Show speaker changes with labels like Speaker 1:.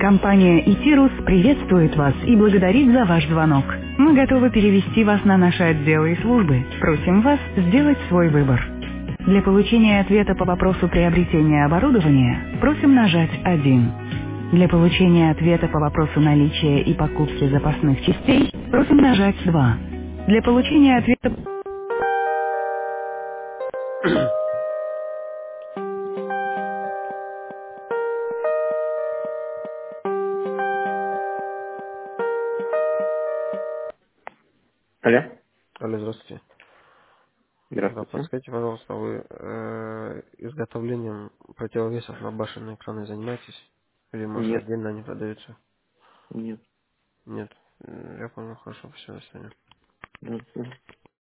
Speaker 1: Компания «Итирус» приветствует вас и благодарит за ваш звонок. Мы готовы перевести вас на наши отделы и службы. Просим вас сделать свой выбор. Для получения ответа по вопросу приобретения оборудования просим нажать 1. Для получения ответа по вопросу наличия и покупки запасных частей просим нажать 2. Для получения ответа... Алло,
Speaker 2: Алло, здравствуйте. Да,
Speaker 1: здравствуйте.
Speaker 2: подскажите, пожалуйста, вы изготовлением противовесов на башенные экраны занимаетесь? Или, может,
Speaker 1: Нет,
Speaker 2: отдельно они продаются?
Speaker 1: нет.
Speaker 2: Нет. Я понял, хорошо, все, до свидания.
Speaker 1: Нет.